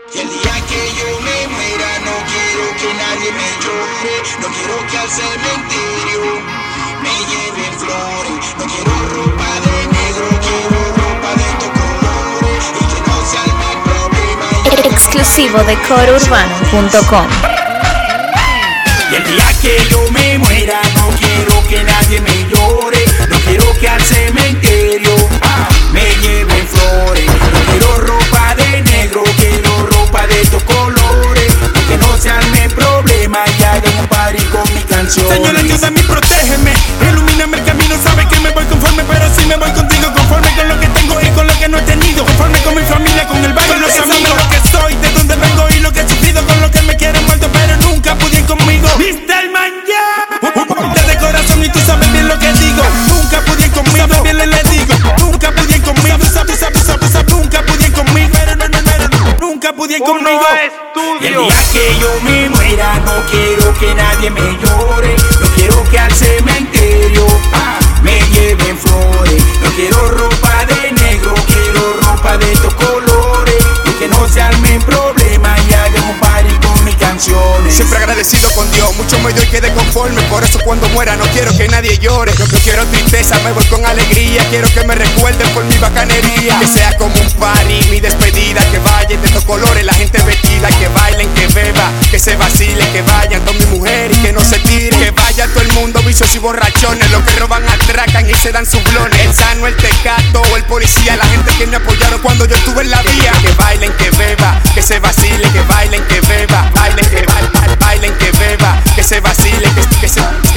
Y el día que yo me muera no quiero que nadie me llore. No quiero que al cementerio me lleven flores. No quiero ropa de negro, quiero ropa de estos colores. Y que no se arme problema. Exclusivo de corourbano.com. Y el día que yo me muera no quiero que nadie me llore. No quiero que al cementerio me lleven flores. No quiero ropa de negro, quiero ropa de estos colores. Y que no se arme problema y hagan un party con mi canción. Señor, ayúdame y protégeme, ilumíname el camino, sabe que me voy conforme, pero si me voy contigo, conforme con lo que tengo y con lo que no he tenido, conforme con mi familia, con el baile, con los amigos, lo que soy, de dónde vengo y lo que he sufrido, con lo que me quieren muerto, pero nunca pudieron conmigo. Mr. Manja, de corazón y tú sabes bien lo que digo, nunca pudieron conmigo, sabes bien le digo, nunca pudieron conmigo, nunca pudieron conmigo, pero nunca pudieron conmigo. Y el día que yo me muera no quiero que nadie me llore. No quiero que al cementerio me lleven flores. No quiero ropa de negro, quiero ropa de estos colores. Y que no se armen problemas y hagan un party con mis canciones. Siempre agradecido con Dios, mucho me doy y quede conforme. Por eso cuando muera no quiero que nadie llore. No quiero tristeza, me voy con alegría. Quiero que me recuerden por mi bacanería. Que sea como un party, mi despedida. Que vayan de estos colores, la gente vestida. Que bailen, que beba, que se vacile. Que vayan con mi mujer y que no se tire. Que vaya todo el mundo vicios y borrachones. Los que roban, atracan y se dan sus blones. El sano, el tecato o el policía. La gente que me apoyaron cuando yo estuve en la vía. Que bailen, que beba, que se vacile. Que bailen, que beba, bailen, que bailen, que beba, que se vacile, que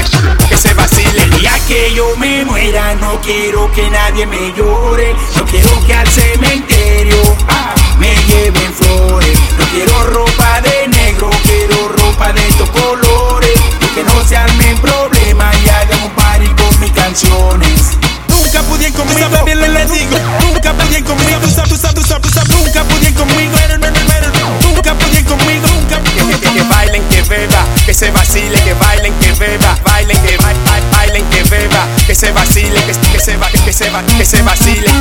se vacile. El día que yo me muera no quiero que nadie me llore. No quiero que al cementerio me lleven flores. No quiero ropa de negro, quiero ropa de estos colores. Y que no se armen problemas y hagan un party con mis canciones. Nunca pudieron conmigo, sabes bien le digo, nunca pudieron conmigo, tú sabes, nunca pudieron conmigo, nunca pudieron conmigo, que bailen, que beba, que se vacile, que bailen, que beba, bailen, que bailen, que beba, que se vacile, que se vacile.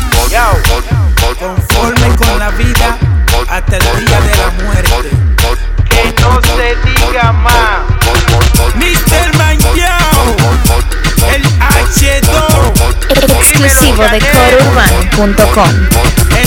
Conforme con la vida hasta el día de la muerte. Que no se diga más. Mr. Manja, el H2. Exclusivo de corourbano.com.